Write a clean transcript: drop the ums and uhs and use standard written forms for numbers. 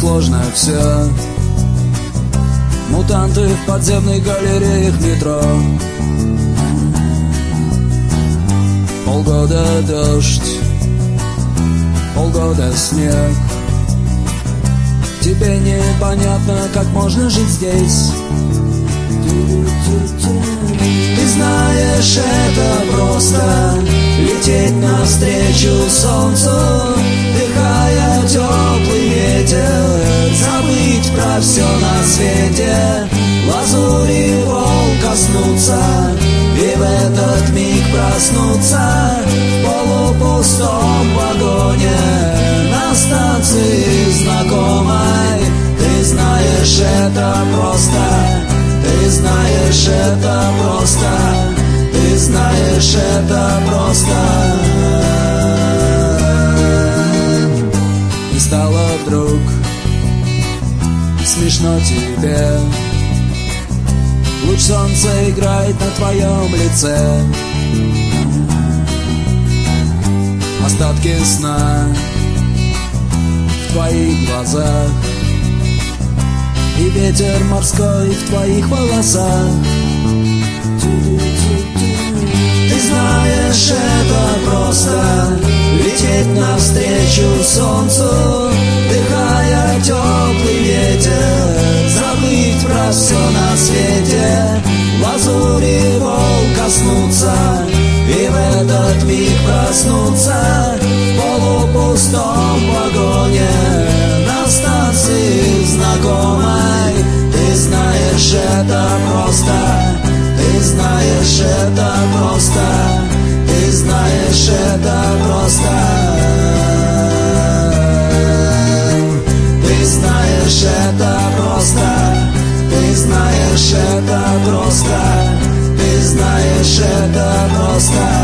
сложно все. Мутанты в подземных галереях метро. Полгода дождь, полгода снег. Тебе непонятно, как можно жить здесь. Ты знаешь, это просто лететь навстречу солнцу, вдыхая теплый ветер, забыть про все на свете, лазури волн коснуться и в этот миг проснуться в полупустом вагоне на станции знакомой. Ты знаешь, это просто. Ты знаешь, это просто. Ты знаешь, это просто. И стало вдруг смешно тебе. Луч солнца играет на твоем лице. Остатки сна в твоих глазах и ветер морской в твоих волосах. Ты знаешь, это просто лететь навстречу солнцу, вдыхая теплый ветер, забыть про все на свете, лазури волн коснуться и в этот миг проснуться в полупустом вагоне на станции знакомой. Ты знаешь, это просто. Ты знаешь, это просто. Ты знаешь, это просто. Ты знаешь, это просто. Ты знаешь, это просто. Ты знаешь, это просто.